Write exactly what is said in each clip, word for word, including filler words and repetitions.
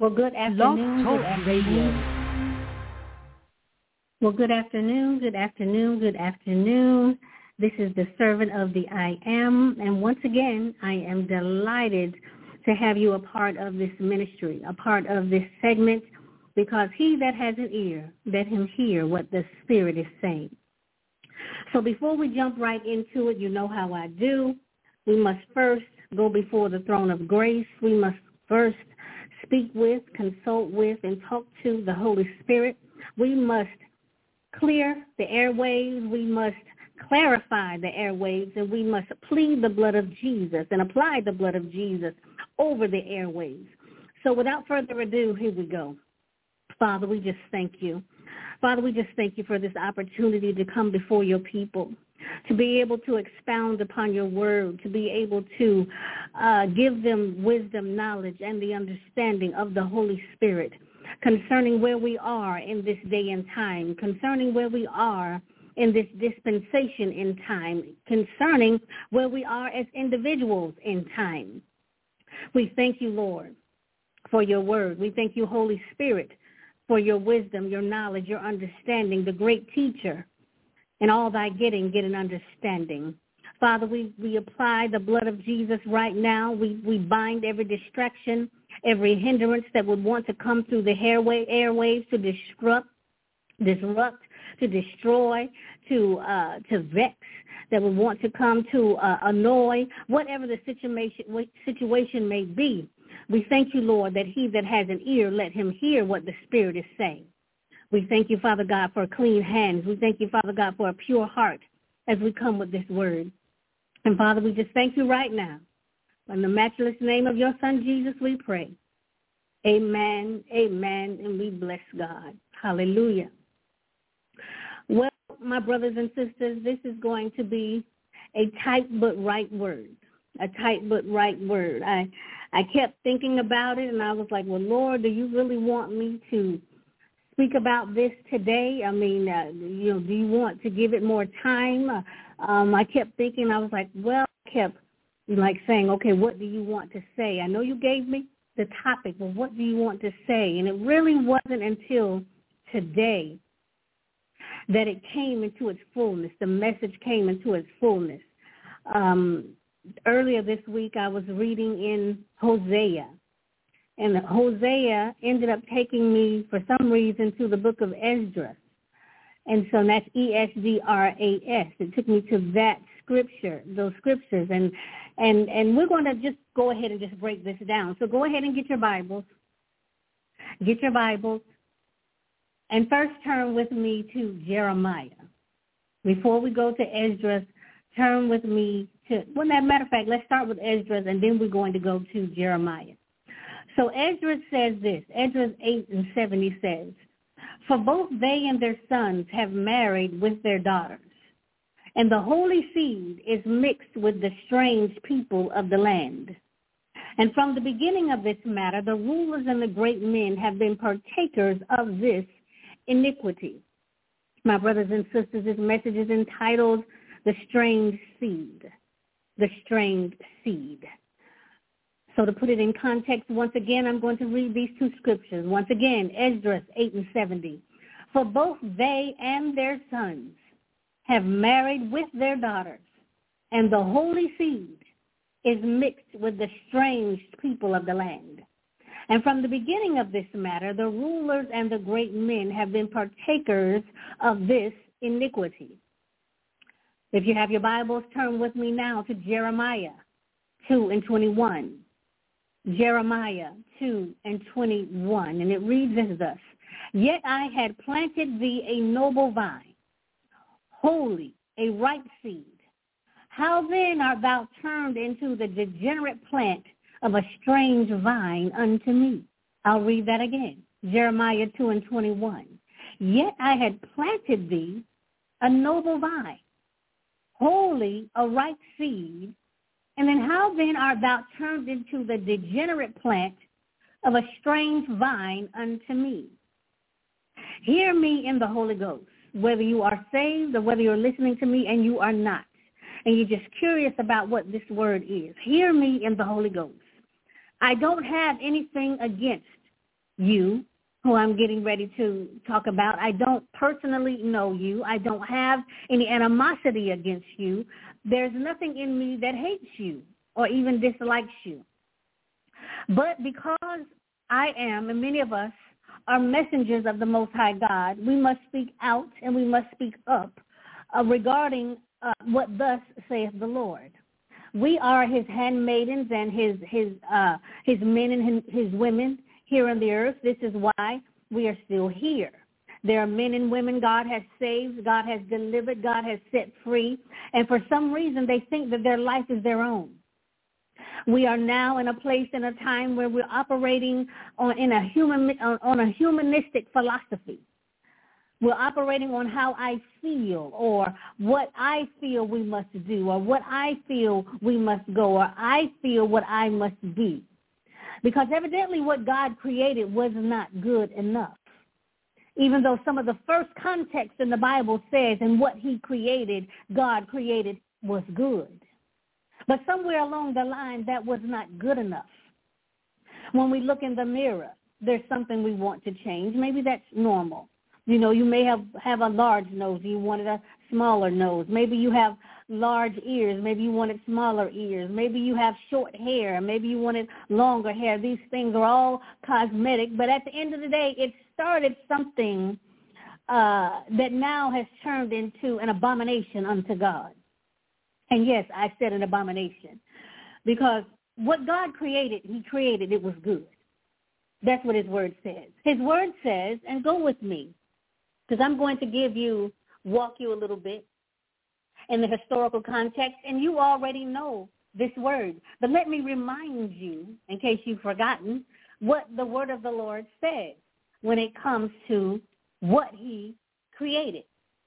Well, good afternoon. Good afternoon. Well, good afternoon. Good afternoon. Good afternoon. This is the servant of the I Am, and once again, I am delighted to have you a part of this ministry, a part of this segment, because he that has an ear, let him hear what the Spirit is saying. So before we jump right into it, you know how I do. We must first go before the throne of grace. We must first speak with, consult with, and talk to the Holy Spirit. We must clear the airwaves. We must clarify the airwaves, and we must plead the blood of Jesus and apply the blood of Jesus over the airwaves. So without further ado, here we go. Father, we just thank you. Father, we just thank you for this opportunity to come before your people, to be able to expound upon your word, to be able to uh, give them wisdom, knowledge, and the understanding of the Holy Spirit concerning where we are in this day and time, concerning where we are in this dispensation in time, concerning where we are as individuals in time. We thank you, Lord, for your word. We thank you, Holy Spirit, for your wisdom, your knowledge, your understanding, the great teacher. And all thy getting, get an understanding. Father, we, we apply the blood of Jesus right now. We, we bind every distraction, every hindrance that would want to come through the airway, airwaves to disrupt, disrupt, to destroy, to uh, to vex, that would want to come to uh, annoy, whatever the situation situation may be. We thank you, Lord, that he that has an ear, let him hear what the Spirit is saying. We thank you, Father God, for clean hands. We thank you, Father God, for a pure heart as we come with this word. And, Father, we just thank you right now. In the matchless name of your Son, Jesus, we pray. Amen, amen, and we bless God. Hallelujah. Well, my brothers and sisters, this is going to be a tight but right word, a tight but right word. I, I kept thinking about it, and I was like, well, Lord, do you really want me to speak about this today? I mean, uh, you know, do you want to give it more time? Uh, um, I kept thinking, I was like, well, I kept like saying, okay, what do you want to say? I know you gave me the topic, but what do you want to say? And it really wasn't until today that it came into its fullness. The message came into its fullness. Um, earlier this week, I was reading in Hosea. And Hosea ended up taking me, for some reason, to the book of Esdras. And so that's E S D R A S. It took me to that scripture, those scriptures. And, and, and we're going to just go ahead and just break this down. So go ahead and get your Bibles. Get your Bibles. And first turn with me to Jeremiah. Before we go to Esdras, turn with me to, well, as a matter of fact, let's start with Esdras, and then we're going to go to Jeremiah. So Esdras says this, Esdras eight and seventy says, for both they and their sons have married with their daughters, and the holy seed is mixed with the strange people of the land. And from the beginning of this matter, the rulers and the great men have been partakers of this iniquity. My brothers and sisters, this message is entitled, The Strange Seed. The Strange Seed. So to put it in context, once again, I'm going to read these two scriptures. Once again, Esdras eight and seventy. For both they and their sons have married with their daughters, and the holy seed is mixed with the strange people of the land. And from the beginning of this matter, the rulers and the great men have been partakers of this iniquity. If you have your Bibles, turn with me now to Jeremiah two and twenty-one. Jeremiah two and twenty-one, and it reads as thus, yet I had planted thee a noble vine, holy, a ripe seed. How then art thou turned into the degenerate plant of a strange vine unto me? I'll read that again. Jeremiah two and twenty-one. Yet I had planted thee a noble vine, holy, a ripe seed. And then how then art thou turned into the degenerate plant of a strange vine unto me? Hear me in the Holy Ghost, whether you are saved or whether you're listening to me and you are not, and you're just curious about what this word is. Hear me in the Holy Ghost. I don't have anything against you, who I'm getting ready to talk about. I don't personally know you. I don't have any animosity against you. There's nothing in me that hates you or even dislikes you. But because I am, and many of us are messengers of the Most High God, we must speak out and we must speak up uh, regarding uh, what thus saith the Lord. We are his handmaidens and his his uh, his men and his women here on the earth. This is why we are still here. There are men and women God has saved, God has delivered, God has set free, and for some reason they think that their life is their own. We are now in a place in a time where we're operating on in a human on, on a humanistic philosophy. We're operating on how I feel or what I feel we must do or what I feel we must go or I feel what I must be. Because evidently what God created was not good enough. Even though some of the first context in the Bible says, and what he created, God created was good. But somewhere along the line, that was not good enough. When we look in the mirror, there's something we want to change. Maybe that's normal. You know, you may have, have a large nose. You wanted a smaller nose. Maybe you have large ears. Maybe you wanted smaller ears. Maybe you have short hair. Maybe you wanted longer hair. These things are all cosmetic. But at the end of the day, it started something uh, that now has turned into an abomination unto God. And yes, I said an abomination. Because what God created, he created, it was good. That's what his word says. His word says, and go with me, because I'm going to give you, walk you a little bit in the historical context, and you already know this word. But let me remind you, in case you've forgotten, what the word of the Lord says when it comes to what he created.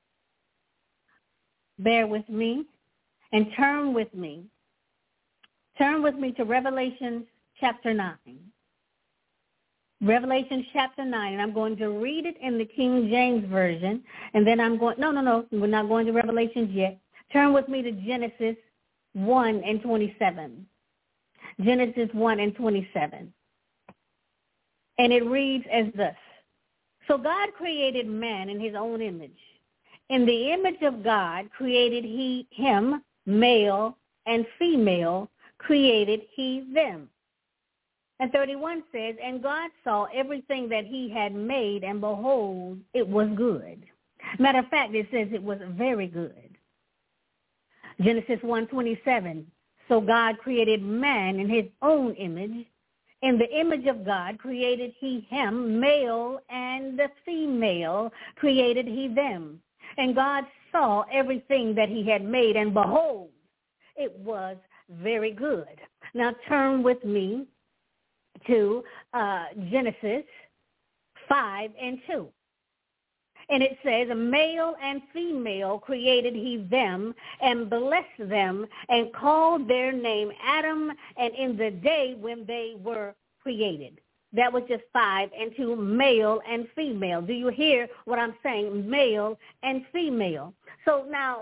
Bear with me and turn with me. Turn with me to Revelation chapter nine. Revelation chapter nine, and I'm going to read it in the King James Version, and then I'm going, no, no, no, we're not going to Revelations yet. Turn with me to Genesis one and twenty-seven. Genesis one and twenty-seven. And it reads as thus. So God created man in his own image. In the image of God created he him, male and female, created he them. And thirty-one says, and God saw everything that he had made, and behold, it was good. Matter of fact, it says it was very good. Genesis one twenty-seven, so God created man in his own image. In the image of God created he him, male and the female created he them. And God saw everything that he had made, and behold, it was very good. Now turn with me to uh, Genesis five and two. And it says, male and female created he them, and blessed them, and called their name Adam, and in the day when they were created. That was just five and two, male and female. Do you hear what I'm saying? Male and female. So now,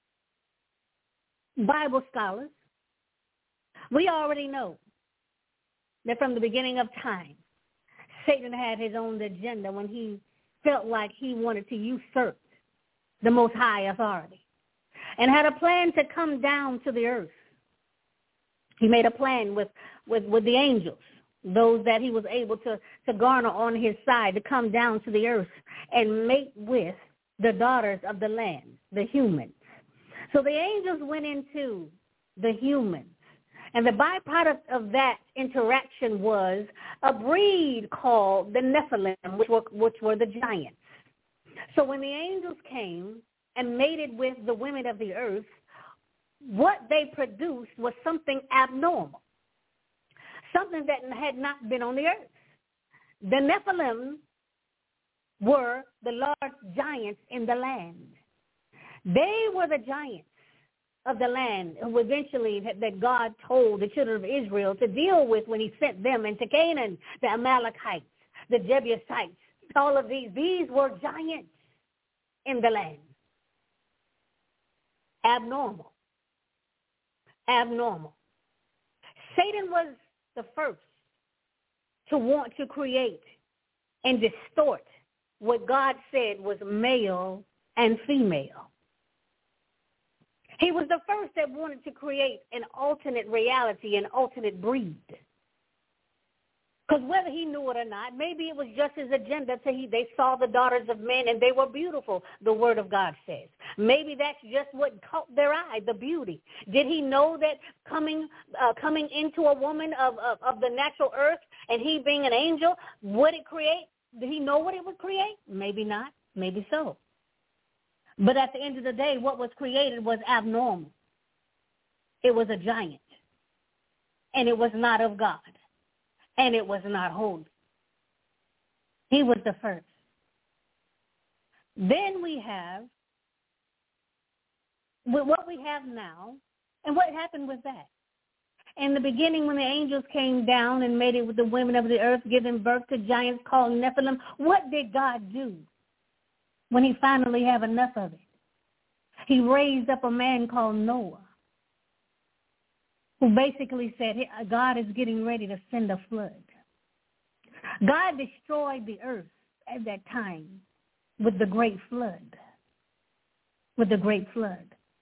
Bible scholars, we already know that from the beginning of time, Satan had his own agenda when he felt like he wanted to usurp the Most High authority and had a plan to come down to the earth. He made a plan with, with, with the angels, those that he was able to, to garner on his side, to come down to the earth and mate with the daughters of the land, the humans. So the angels went into the humans. And the byproduct of that interaction was a breed called the Nephilim, which were, which were the giants. So when the angels came and mated with the women of the earth, what they produced was something abnormal, something that had not been on the earth. The Nephilim were the large giants in the land. They were the giants of the land who eventually that God told the children of Israel to deal with when he sent them into Canaan, the Amalekites, the Jebusites, all of these. These were giants in the land. Abnormal. Abnormal. Satan was the first to want to create and distort what God said was male and female. He was the first that wanted to create an alternate reality, an alternate breed. Because whether he knew it or not, maybe it was just his agenda to he, they saw the daughters of men and they were beautiful, the word of God says. Maybe that's just what caught their eye, the beauty. Did he know that coming uh, coming into a woman of, of, of the natural earth and he being an angel, would it create? Did he know what it would create? Maybe not. Maybe so. But at the end of the day, what was created was abnormal. It was a giant. And it was not of God. And it was not holy. He was the first. Then we have what we have now, and what happened with that. In the beginning, when the angels came down and made it with the women of the earth, giving birth to giants called Nephilim, what did God do when he finally had enough of it? He raised up a man called Noah, who basically said, God is getting ready to send a flood. God destroyed the earth at that time with the great flood, with the great flood.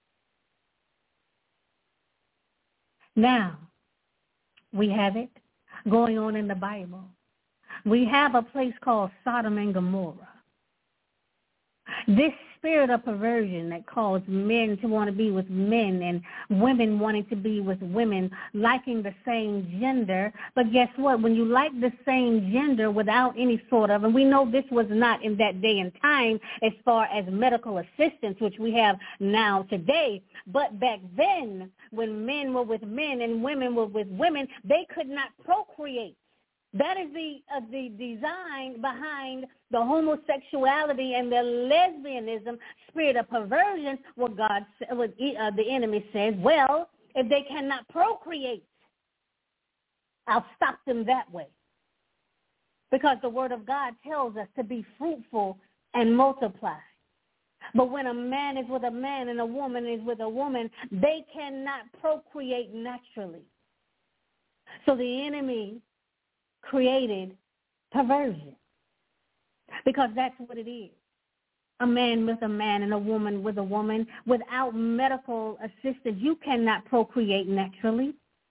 Now, we have it going on in the Bible. We have a place called Sodom and Gomorrah. This spirit of perversion that caused men to want to be with men and women wanting to be with women, liking the same gender. But guess what? When you like the same gender without any sort of, and we know this was not in that day and time as far as medical assistance, which we have now today, but back then when men were with men and women were with women, they could not procreate. That is the uh, the design behind the homosexuality and the lesbianism, spirit of perversion. What God, what uh, the enemy says, well, if they cannot procreate, I'll stop them that way. Because the Word of God tells us to be fruitful and multiply. But when a man is with a man and a woman is with a woman, they cannot procreate naturally. So the enemy created perversion, because that's what it is. A man with a man and a woman with a woman. Without medical assistance, you cannot procreate naturally.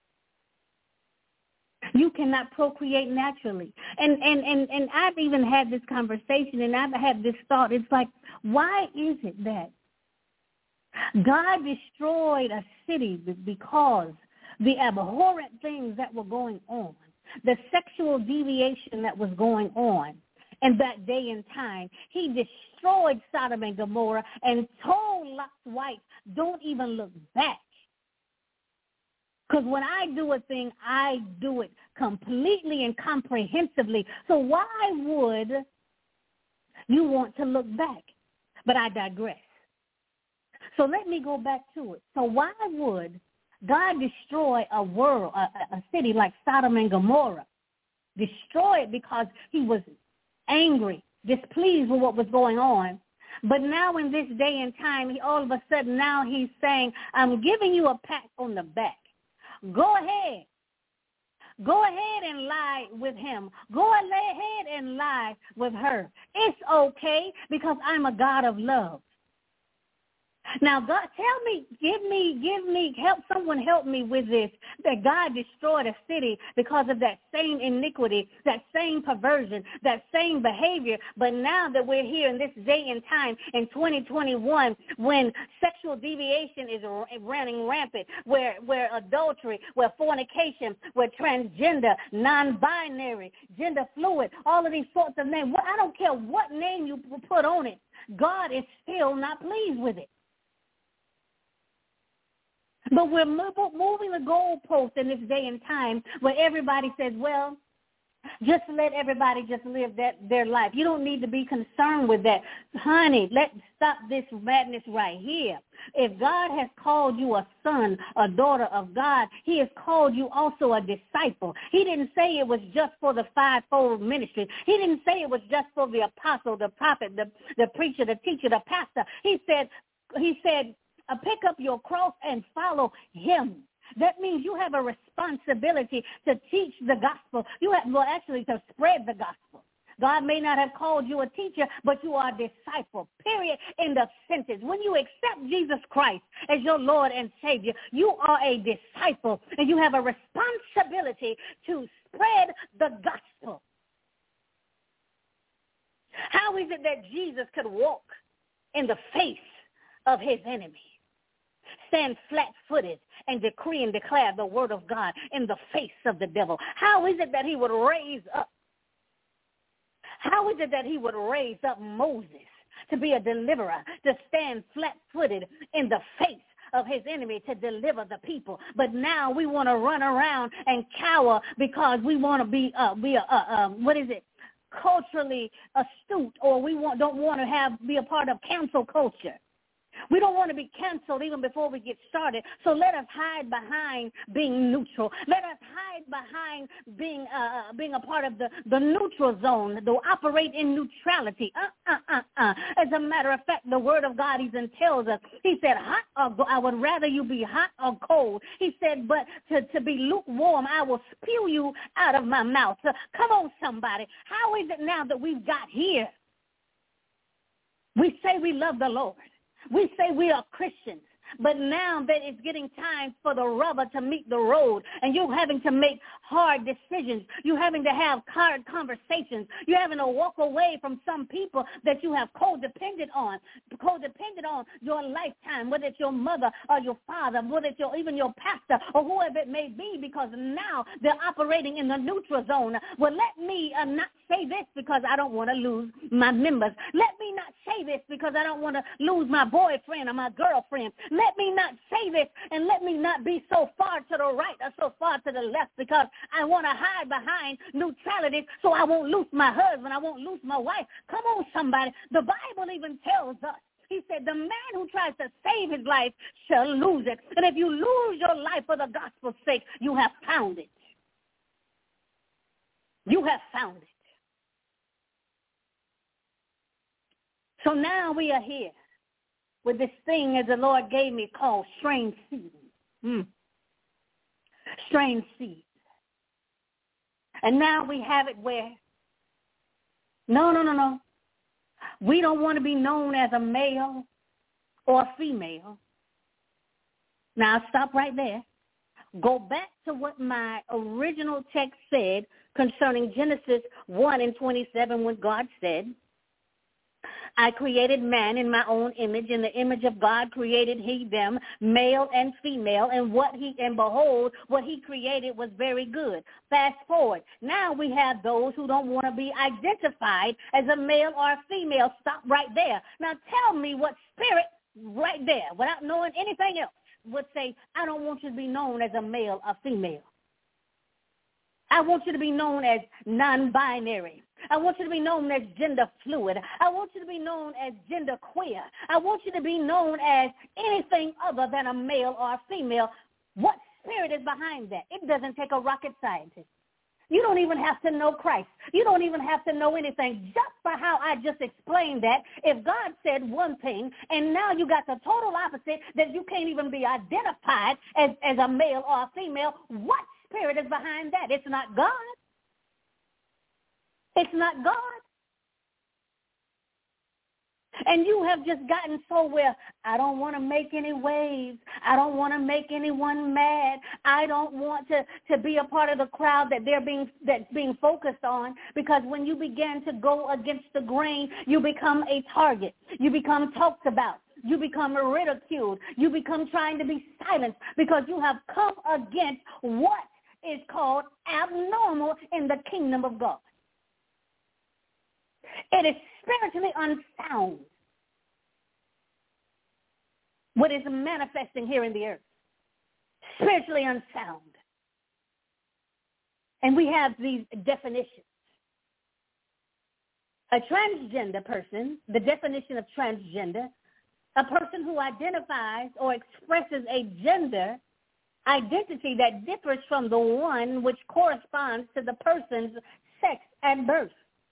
You cannot procreate naturally. And, and, and, and I've even had this conversation, and I've had this thought. It's like, why is it that God destroyed a city because the abhorrent things that were going on, the sexual deviation that was going on in that day and time? He destroyed Sodom and Gomorrah and told Lot's wife, don't even look back. Because when I do a thing, I do it completely and comprehensively. So why would you want to look back? But I digress. So let me go back to it. So why would God destroy a world, a, a city like Sodom and Gomorrah? Destroy it because he was angry, displeased with what was going on. But now in this day and time, he, all of a sudden now he's saying, I'm giving you a pat on the back. Go ahead. Go ahead and lie with him. Go ahead and lie with her. It's okay because I'm a God of love. Now, God, tell me, give me, give me, help someone help me with this, that God destroyed a city because of that same iniquity, that same perversion, that same behavior. But now that we're here in this day and time in twenty twenty-one, when sexual deviation is running rampant, where, where adultery, where fornication, where transgender, non-binary, gender fluid, all of these sorts of names, well, I don't care what name you put on it, God is still not pleased with it. But we're moving the goalpost in this day and time where everybody says, well, just let everybody just live that their life. You don't need to be concerned with that. Honey, let's stop this madness right here. If God has called you a son, a daughter of God, he has called you also a disciple. He didn't say it was just for the fivefold ministry. He didn't say it was just for the apostle, the prophet, the, the preacher, the teacher, the pastor. He said, he said, Uh, pick up your cross and follow him. That means you have a responsibility to teach the gospel. You have, well, actually, to spread the gospel. God may not have called you a teacher, but you are a disciple, period, in the sentence. When you accept Jesus Christ as your Lord and Savior, you are a disciple, and you have a responsibility to spread the gospel. How is it that Jesus could walk in the face of his enemy, stand flat-footed, and decree and declare the word of God in the face of the devil? How is it that he would raise up? How is it that he would raise up Moses to be a deliverer, to stand flat-footed in the face of his enemy to deliver the people? But now we want to run around and cower because we want to be, uh, be a, uh, uh, what is it, culturally astute, or we want, don't want to have be a part of cancel culture. We don't want to be canceled even before we get started. So let us hide behind being neutral. Let us hide behind being uh, being a part of the, the neutral zone, to operate in neutrality. Uh, uh, uh, uh. As a matter of fact, the word of God even tells us, he said, hot or go- I would rather you be hot or cold. He said, but to, to be lukewarm, I will spew you out of my mouth. So come on, somebody. How is it now that we've got here? We say we love the Lord. We say we are Christians, but now that it's getting time for the rubber to meet the road, and you're having to make hard decisions. You're having to have hard conversations. You're having to walk away from some people that you have codependent on, codependent on your lifetime, whether it's your mother or your father, whether it's your, even your pastor or whoever it may be, because now they're operating in the neutral zone. Well, let me uh, not say this because I don't want to lose my members. Let me not say this because I don't want to lose my boyfriend or my girlfriend. Let me not say this, and let me not be so far to the right or so far to the left because I want to hide behind neutrality so I won't lose my husband, I won't lose my wife. Come on, somebody. The Bible even tells us, he said, the man who tries to save his life shall lose it. And if you lose your life for the gospel's sake, you have found it. You have found it. So now we are here with this thing, as the Lord gave me, called strange seed. Mm. Strange seed. And now we have it where, no, no, no, no. We don't want to be known as a male or a female. Now, stop right there. Go back to what my original text said concerning Genesis one and twenty-seven, when God said, I created man in my own image. In the image of God created he them, male and female, and what he and behold, what he created was very good. Fast forward. Now we have those who don't want to be identified as a male or a female. Stop right there. Now tell me what spirit right there, without knowing anything else, would say, I don't want you to be known as a male or female. I want you to be known as non-binary. I want you to be known as gender fluid. I want you to be known as gender queer. I want you to be known as anything other than a male or a female. What spirit is behind that? It doesn't take a rocket scientist. You don't even have to know Christ. You don't even have to know anything. Just for how I just explained that, if God said one thing and now you got the total opposite, that you can't even be identified as, as a male or a female, what spirit is behind that? It's not God. It's not God. And you have just gotten so well, I don't want to make any waves. I don't want to make anyone mad. I don't want to, to be a part of the crowd that they're being that's being focused on, because when you begin to go against the grain, you become a target. You become talked about. You become ridiculed. You become trying to be silenced because you have come against what is called abnormal in the kingdom of God. It is spiritually unsound what is manifesting here in the earth. Spiritually unsound. And we have these definitions. A transgender person, the definition of transgender, a person who identifies or expresses a gender identity that differs from the one which corresponds to the person's sex at birth.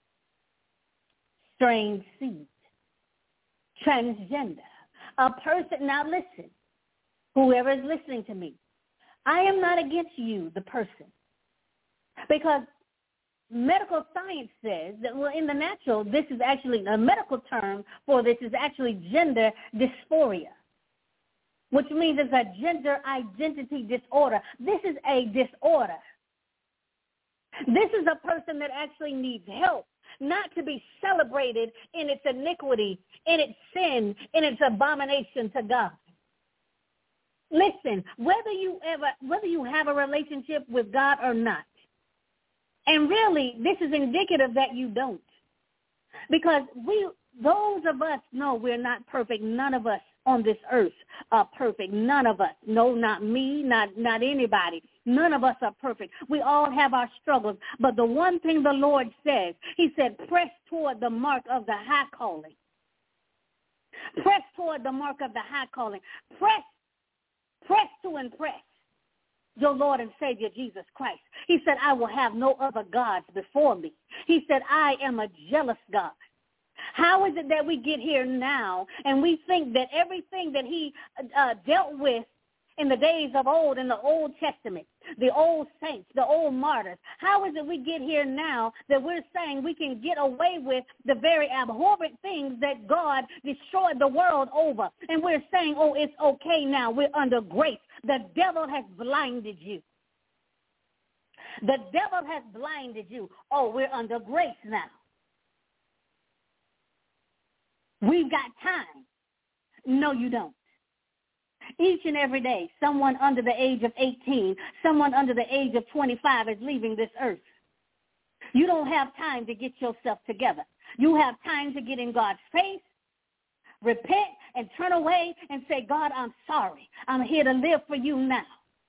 Strange seed. Transgender. A person, now listen, whoever is listening to me, I am not against you, the person, because medical science says that, well, in the natural, this is actually a medical term for this is actually gender dysphoria, which means it's a gender identity disorder. This is a disorder. This is a person that actually needs help, not to be celebrated in its iniquity, in its sin, in its abomination to God. Listen, whether you ever, whether you have a relationship with God or not, and really, this is indicative that you don't. Because we, those of us know we're not perfect. None of us on this earth are perfect. None of us. No, not me, not, not anybody. None of us are perfect. We all have our struggles. But the one thing the Lord says, he said, press toward the mark of the high calling. Press toward the mark of the high calling. Press, press to impress your Lord and Savior, Jesus Christ. He said, I will have no other gods before me. He said, I am a jealous God. How is it that we get here now and we think that everything that he uh, dealt with in the days of old, in the Old Testament, the old saints, the old martyrs, how is it we get here now that we're saying we can get away with the very abhorrent things that God destroyed the world over? And we're saying, oh, it's okay now. We're under grace. The devil has blinded you. The devil has blinded you. Oh, we're under grace now. We've got time. No, you don't. Each and every day, someone under the age of eighteen, someone under the age of twenty-five is leaving this earth. You don't have time to get yourself together. You have time to get in God's face, repent, and turn away and say, God, I'm sorry. I'm here to live for you now.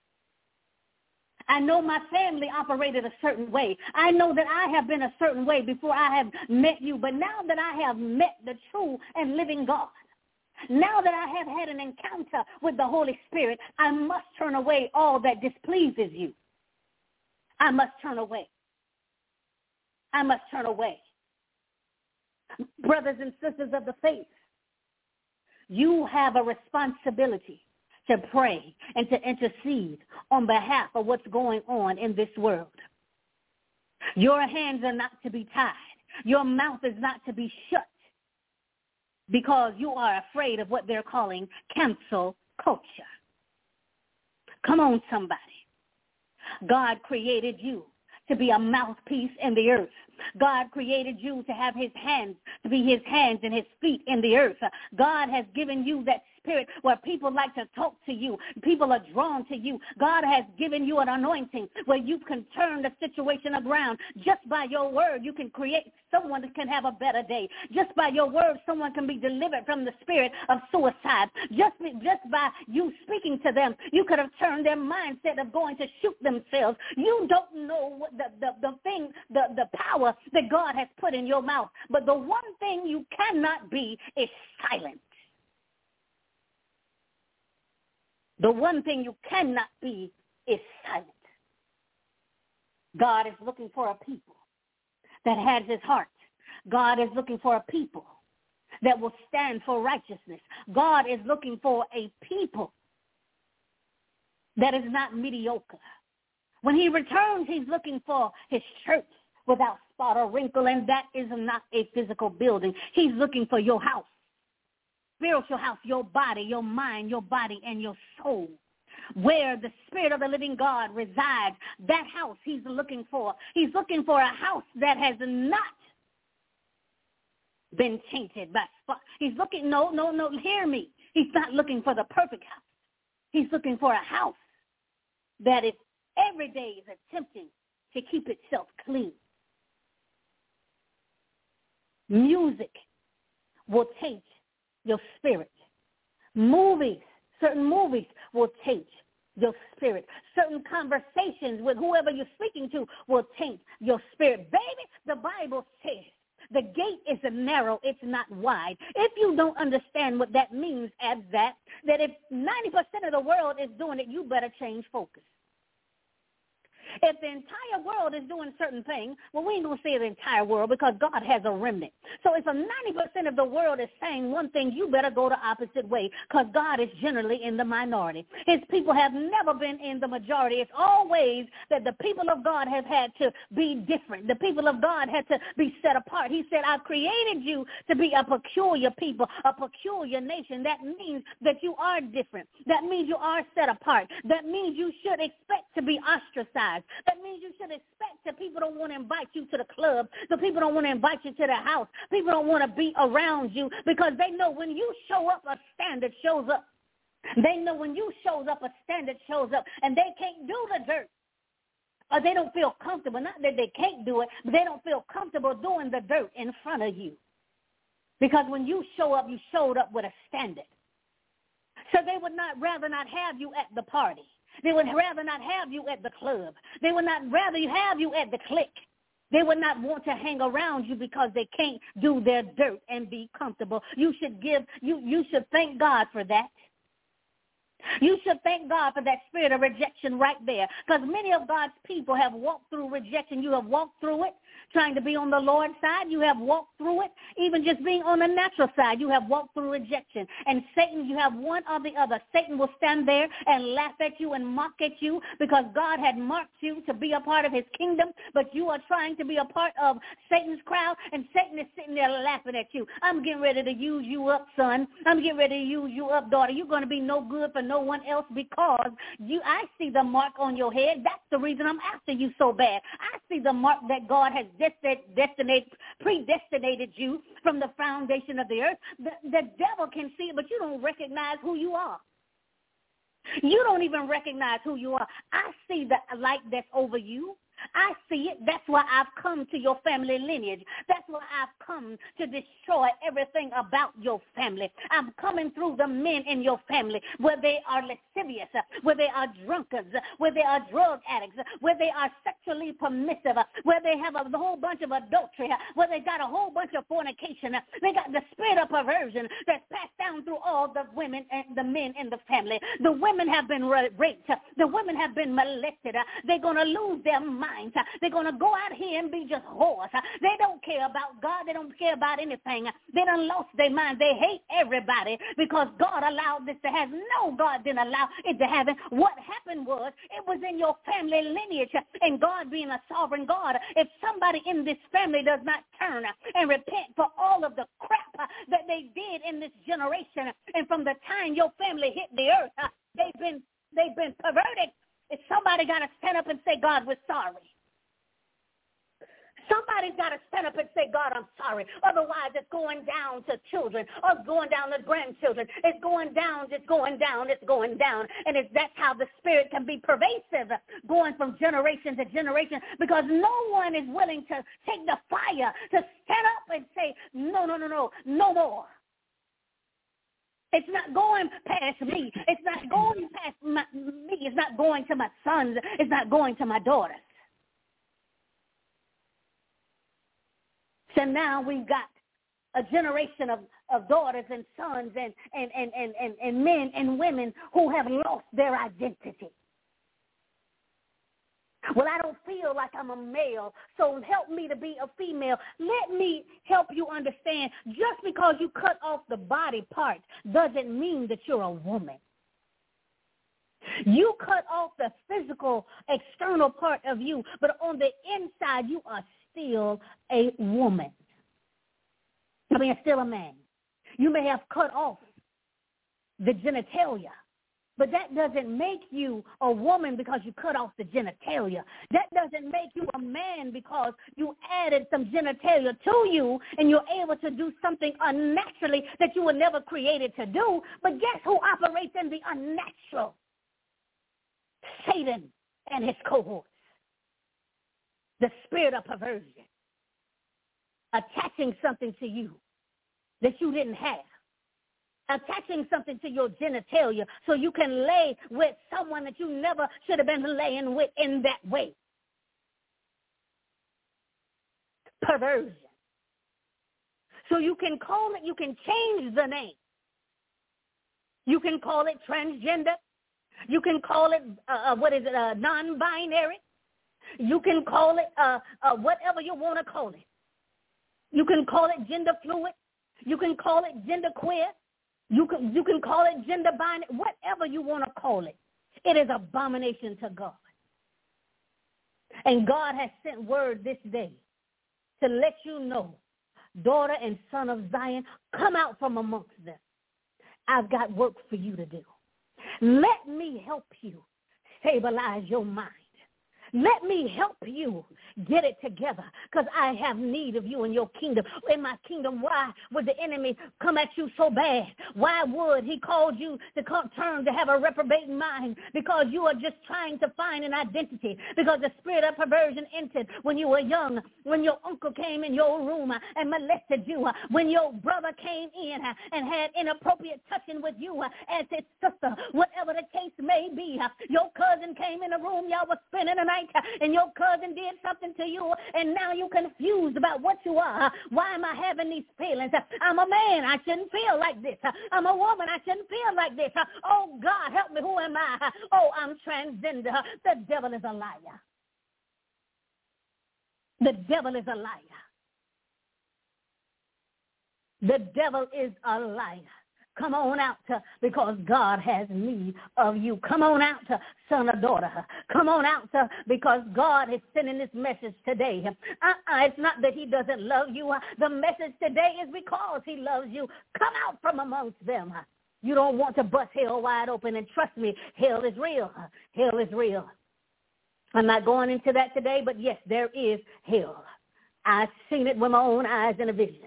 I know my family operated a certain way. I know that I have been a certain way before I have met you. But now that I have met the true and living God, now that I have had an encounter with the Holy Spirit, I must turn away all that displeases you. I must turn away. I must turn away. Brothers and sisters of the faith, you have a responsibility to pray and to intercede on behalf of what's going on in this world. Your hands are not to be tied. Your mouth is not to be shut because you are afraid of what they're calling cancel culture. Come on, somebody. God created you to be a mouthpiece in the earth. God created you to have his hands, to be his hands and his feet in the earth. God has given you that spirit where people like to talk to you. People are drawn to you. God has given you an anointing where you can turn the situation around. Just by your word, you can create someone that can have a better day. Just by your word, someone can be delivered from the spirit of suicide. Just, just by you speaking to them, you could have turned their mindset of going to shoot themselves. You don't know what the, the, the thing, the, the power that God has put in your mouth. But the one thing you cannot be is silent. The one thing you cannot be is silent. God is looking for a people that has his heart. God is looking for a people that will stand for righteousness. God is looking for a people that is not mediocre. When he returns, he's looking for his church without spot or wrinkle, and that is not a physical building. He's looking for your house. Spiritual house, your body, your mind, your body, and your soul. Where the Spirit of the living God resides, that house he's looking for. He's looking for a house that has not been tainted by spot. He's looking, no, no, no, hear me. He's not looking for the perfect house. He's looking for a house that is every day is attempting to keep itself clean. Music will taint your spirit. Movies, certain movies will taint your spirit. Certain conversations with whoever you're speaking to will taint your spirit. Baby, the Bible says the gate is narrow, it's not wide. If you don't understand what that means as that, that if ninety percent of the world is doing it, you better change focus. If the entire world is doing certain things, well, we ain't going to say the entire world because God has a remnant. So if a ninety percent of the world is saying one thing, you better go the opposite way, because God is generally in the minority. His people have never been in the majority. It's always that the people of God have had to be different. The people of God had to be set apart. He said, I've created you to be a peculiar people, a peculiar nation. That means that you are different. That means you are set apart. That means you should expect to be ostracized. That means you should expect that people don't want to invite you to the club. The people don't want to invite you to the house. People don't want to be around you, because they know when you show up, a standard shows up. They know when you shows up, a standard shows up, and they can't do the dirt. Or they don't feel comfortable. Not that they can't do it, but they don't feel comfortable doing the dirt in front of you. Because when you show up, you showed up with a standard. So they would not rather not have you at the party. They would rather not have you at the club. They would not rather have you at the clique. They would not want to hang around you because they can't do their dirt and be comfortable. You should give, you, you should thank God for that. You should thank God for that spirit of rejection right there, because many of God's people have walked through rejection. You have walked through it trying to be on the Lord's side. You have walked through it even just being on the natural side. You have walked through rejection. And Satan, you have one or the other. Satan will stand there and laugh at you and mock at you because God had marked you to be a part of his kingdom, but you are trying to be a part of Satan's crowd, and Satan is sitting there laughing at you. I'm getting ready to use you up, son. I'm getting ready to use you up, daughter. You're going to be no good for no one else because you. I see the mark on your head. That's the reason I'm after you so bad. I see the mark that God has destined, predestinated you from the foundation of the earth. The, the devil can see it, but you don't recognize who you are. You don't even recognize who you are. I see the light that's over you. I see it. That's why I've come to your family lineage. That's why I've come to destroy everything about your family. I'm coming through the men in your family, where they are lascivious, where they are drunkards, where they are drug addicts, where they are sexually permissive, where they have a whole bunch of adultery, where they got a whole bunch of fornication. They got the spirit of perversion that's passed down through all the women and the men in the family. The women have been raped. The women have been molested. They're going to lose their mind. They're going to go out here and be just whores. They don't care about God. They don't care about anything. They done lost their mind. They hate everybody because God allowed this to happen. No, God didn't allow it to happen. What happened was it was in your family lineage, and God being a sovereign God, if somebody in this family does not turn and repent for all of the crap that they did in this generation, and from the time your family hit the earth, they've been they've been perverted. If somebody got to stand up and say, God, we're sorry. Somebody's got to stand up and say, God, I'm sorry. Otherwise, it's going down to children or it's going down to grandchildren. It's going down, it's going down, it's going down. And it's, that's how the spirit can be pervasive, going from generation to generation, because no one is willing to take the fire to stand up and say, no, no, no, no, no more. It's not going past me. It's not going past my, me. It's not going to my sons. It's not going to my daughters. So now we've got a generation of, of daughters and sons and, and, and, and, and, and men and women who have lost their identity. Well, I don't feel like I'm a male, so help me to be a female. Let me help you understand, just because you cut off the body part doesn't mean that you're a woman. You cut off the physical, external part of you, but on the inside, you are still a woman. I mean, still a man. You may have cut off the genitalia, but that doesn't make you a woman because you cut off the genitalia. That doesn't make you a man because you added some genitalia to you and you're able to do something unnaturally that you were never created to do. But guess who operates in the unnatural? Satan and his cohorts. The spirit of perversion. Attaching something to you that you didn't have. Attaching something to your genitalia so you can lay with someone that you never should have been laying with in that way. Perversion. So you can call it, you can change the name. You can call it transgender. You can call it, uh, what is it, uh, non-binary. You can call it uh, uh, whatever you want to call it. You can call it gender fluid. You can call it gender queer. You can, you can call it gender binary, whatever you want to call it. It is abomination to God. And God has sent word this day to let you know, daughter and son of Zion, come out from amongst them. I've got work for you to do. Let me help you stabilize your mind. Let me help you get it together, because I have need of you in your kingdom. In my kingdom, why would the enemy come at you so bad? Why would he cause you to come, turn to have a reprobate mind? Because you are just trying to find an identity. Because the spirit of perversion entered when you were young, when your uncle came in your room and molested you, when your brother came in and had inappropriate touching with you as his sister, whatever the case may be. Your cousin came in the room, y'all was spending the night, and your cousin did something to you, and now you're confused about what you are. Why am I having these feelings? I'm a man. I shouldn't feel like this. I'm a woman. I shouldn't feel like this. Oh, God, help me. Who am I? Oh, I'm transgender. The devil is a liar. The devil is a liar. The devil is a liar. Come on out to, because God has need of you. Come on out to, son or daughter. Come on out to, because God is sending this message today. Uh-uh, it's not that he doesn't love you. The message today is because he loves you. Come out from amongst them. You don't want to bust hell wide open, and trust me, hell is real. Hell is real. I'm not going into that today, but yes, there is hell. I've seen it with my own eyes in a vision.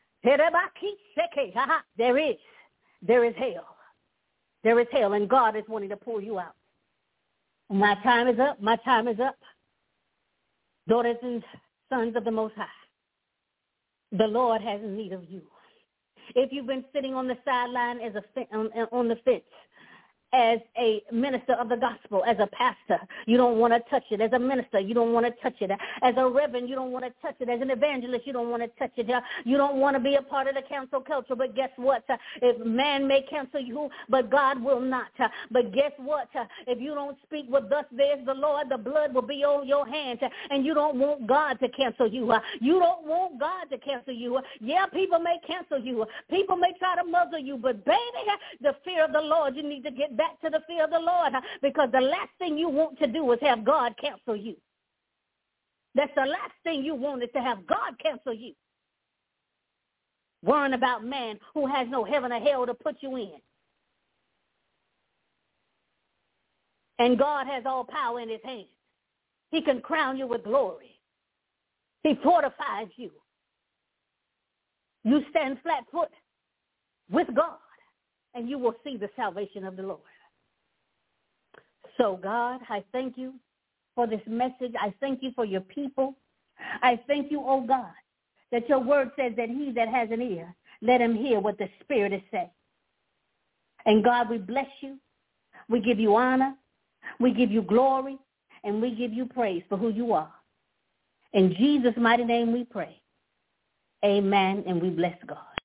There is. There is hell. There is hell, and God is wanting to pull you out. My time is up. My time is up. Daughters and sons of the Most High, the Lord has need of you. If you've been sitting on the sideline as a on, on the fence, as a minister of the gospel, as a pastor, you don't want to touch it. As a minister, you don't want to touch it. As a reverend, you don't want to touch it. As an evangelist, you don't want to touch it. You don't want to be a part of the cancel culture. But guess what? If man may cancel you, but God will not. But guess what? If you don't speak what thus says the Lord, the blood will be on your hands. And you don't want God to cancel you. You don't want God to cancel you. Yeah, people may cancel you. People may try to muzzle you. But baby, the fear of the Lord, you need to get back to the fear of the Lord, because the last thing you want to do is have God cancel you. That's the last thing you want, is to have God cancel you. Worrying about man who has no heaven or hell to put you in. And God has all power in his hands. He can crown you with glory. He fortifies you. You stand flat foot with God, and you will see the salvation of the Lord. So, God, I thank you for this message. I thank you for your people. I thank you, oh God, that your word says that he that has an ear, let him hear what the Spirit is saying. And, God, we bless you. We give you honor. We give you glory. And we give you praise for who you are. In Jesus' mighty name we pray. Amen, and we bless God.